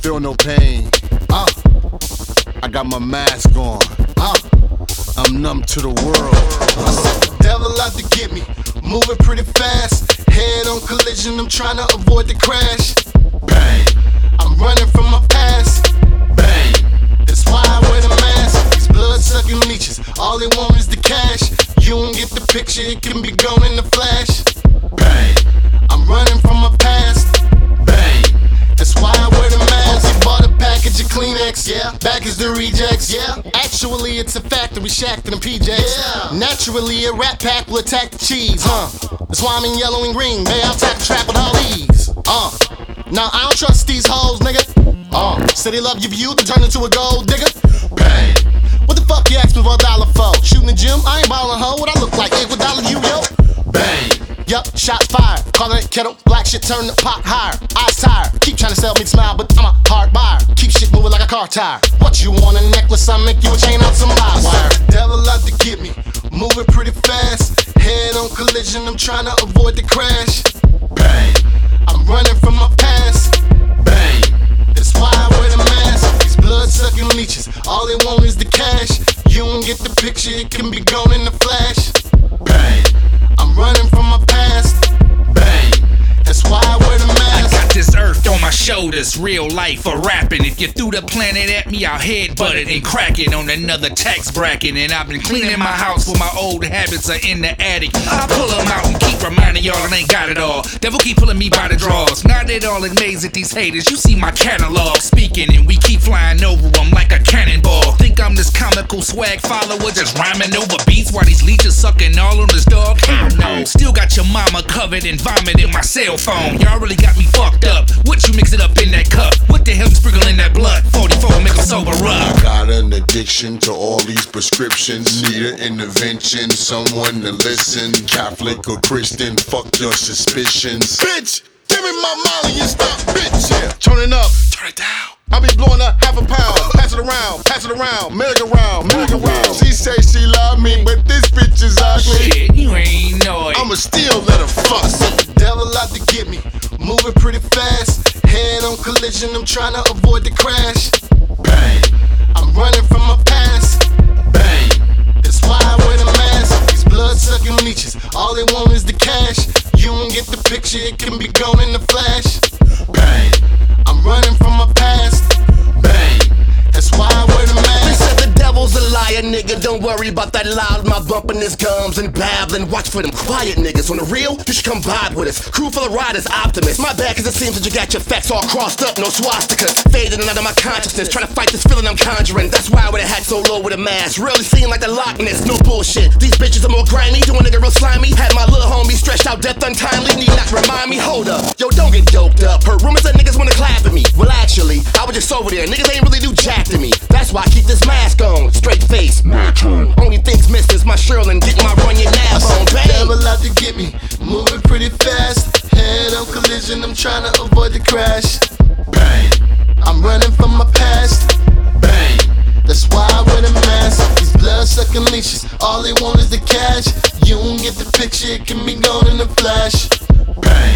feel no pain. I got my mask on. I'm numb to the world. I said the devil out to get me, moving pretty fast. Head on collision, I'm trying to avoid the crash. Bang, I'm running from my past. Bang, that's why I wear the mask. These blood-sucking leeches, all they want is the cash. You don't get the picture, it can be gone in a flash. Bang, I'm running from my past. Bang, that's why I wear the mask. You bought a package of Kleenex, yeah. Back is the rejects, yeah. Actually, it's a factory shack to them PJs. Yeah. Naturally, a rat pack will attack the cheese, That's why I'm in yellow and green, babe. I'll tap the trap with all these, Now I don't trust these hoes, nigga. Say they love your view, to turn into a gold digger. Bang. What the fuck you ask me for $1 for? Shooting the gym, I ain't ballin' hoe. What I look like, $8 you, yo? Bang. Yup, shots fired. Calling it kettle, black shit turn the pot higher. Eyes tired, keep trying to sell me smile, but I'm a hard buyer. Keep shit moving like a car tire. What you want, a necklace? I make you a chain out some live wire. The devil out to get me, moving pretty fast. Head on collision, I'm trying to avoid the crash. Bang, I'm running from my past. Bang, that's why I wear the mask. These blood-sucking leeches, all they want is the cash. You don't get the picture, it can be gone in a flash. Bang, I'm running from my past. Bang, that's why I wear the mask. I got this earth on my shoulders, real life for rapping. If you threw the planet at me, I'll headbutt it and crack it on another tax bracket. And I've been cleaning my house where my old habits are in the attic. I pull them out and keep reminding y'all I ain't got it all. Devil keep pulling me by the draws. Not at all amazed at these haters. You see my catalog speaking, and we keep flying over them like a cannonball. Think I'm this comical swag follower, just rhyming over beats while these leeches sucking all on this dog? Hell no. Still got your mama covered in vomit in my cell phone. Y'all really got me fucked up. What you mix it up in that cup? What the hell you sprinkling that blood? 44 make 'em sober up. I got an addiction to all these prescriptions. Need an intervention, someone to listen. Catholic or Christian, fuck your suspicions. Bitch, give me my Molly and stop, bitch. Yeah, turn it up, turn it down. I be blowing up half a pound. Pass it around, merry-go-round. She say she love me, but this bitch is ugly. Shit, you ain't know it. I'ma still let her fuck. The devil out to get me, moving pretty fast. Head on collision, I'm trying to avoid the crash. Bang, I'm running from my past. Bang, that's why I wear the mask. These blood-sucking leeches, all they want is the cash. You don't get the picture, it can be gone in a flash. Bang, I'm running from my past. Bang, that's why I wear the mask. They said the devil's a liar, nigga. Don't worry about that loud mouth bumping his gums and babbling. Watch for them quiet niggas. On the real, you should come vibe with us. Crew full of riders, optimists. My bad, cause it seems that you got your facts all crossed up. No swastikas fading out of my consciousness. Trying to fight this feeling I'm conjuring. That's why I wear the hat so low with a mask. Really seem like the Loch Ness, no bullshit. These bitches are more grimy. Do a nigga real slimy. Had my little homie stretched out death untimely. Need not remind me. Hold up. Yo, don't get doped up. Heard rumors that niggas wanna clap at me. Well, actually, I was just over there. Niggas ain't really do jack to me. That's why I keep this mask on. Straight face. Only things missing is my Sherlin. Getting my running nab on. Bang. Devil out to get me, moving pretty fast. Head on collision, I'm trying to avoid the crash. Bang, I'm running from my past. Bang, that's why I wear the mask. These blood-sucking leeches, all they want is the cash. You don't get the picture, it can be gone in a flash. Bang.